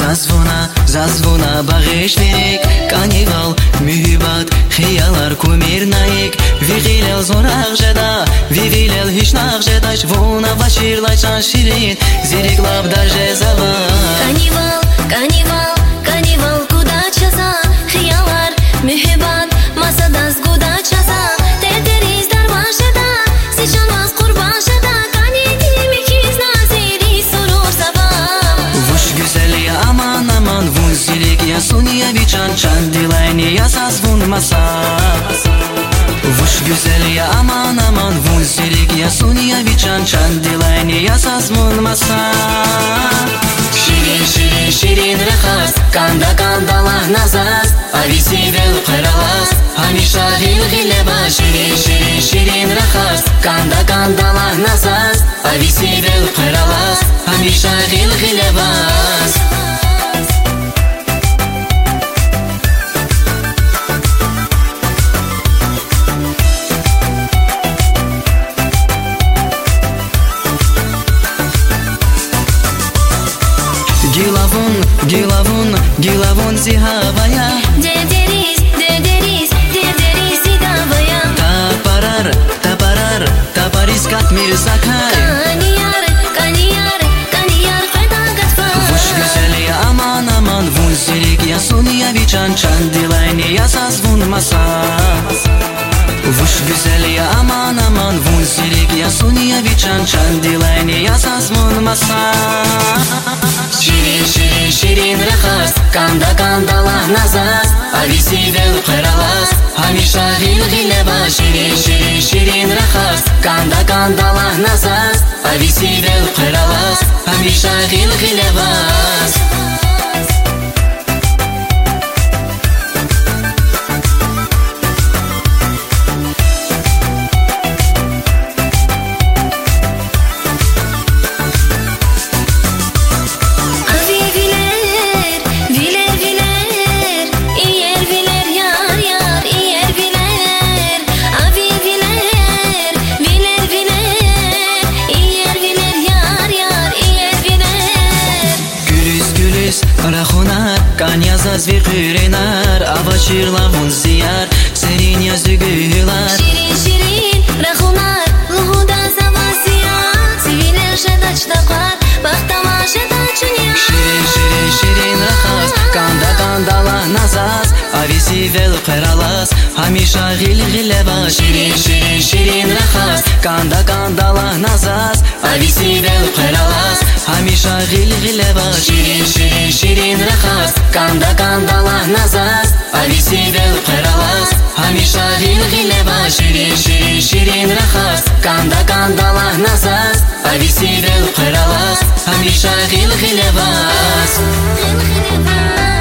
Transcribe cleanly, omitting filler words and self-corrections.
Zazvona bag'ish verik Karnival, mühibbat, xiyalar kumir naik Vigilel zonaq jeda, vivilel hiç naq jeda Shvona vachirlaychan shirin, ziriklab даже zavat Karnival, куда часа Xiyalar, mühibbat, masadas guda çasa Terteriz darvaşeda, sıçanmaz kurbaşeda Kanyedim ikiz naziri sorur sabah Vuş güzel ya aman vun zirik ya sunya viçan çan dilayni ya saz vun masa Vuş güzel ya aman vun zirik ya sunya viçan çan dilayni ya saz vun masa Şirin rakhas kanda kandalah nazas Avisi vel qaralas hamisha gilgileba Şirin rakhas kanda kandalah nazas Avisi vel qaralas hamisha gilgilebas Gilavun zihavaya Derderiz zidavaya Taparis katmir sakay Kaniyar faydan gatfa Vuş güzel ya aman vun zirik ya sunya viçan çan dilayni ya saz vun masa Vuş güzel ya aman vun zirik ya sunya viçan çan dilayni ya saz vun masa Şirin rakhas kanda kandalah nazas Avisi vel qaralas hamisha gilgileba Şirin rakhas kanda kandalah nazas Avisi vel qaralas hamisha gilgilebas Kanya zazvi qürenar Avachirla vun ziyar Serin ya zügülar Şirin rahunar Luhuda zavazia Sivile jeda çdaqar Bahtama jeda çunya Şirin rakhas Kandalah nazas Avisi vel qaralas Hamisha gilgileba Şirin rakhas Kandalah nazas Avisi vel qaralas hamisha gilgileba Şirin rakhas kandalah nazas Avisi vel qaralas hamisha gilgileba Şirin rakhas kandalah nazas Avisi vel qaralas hamisha gilgilebas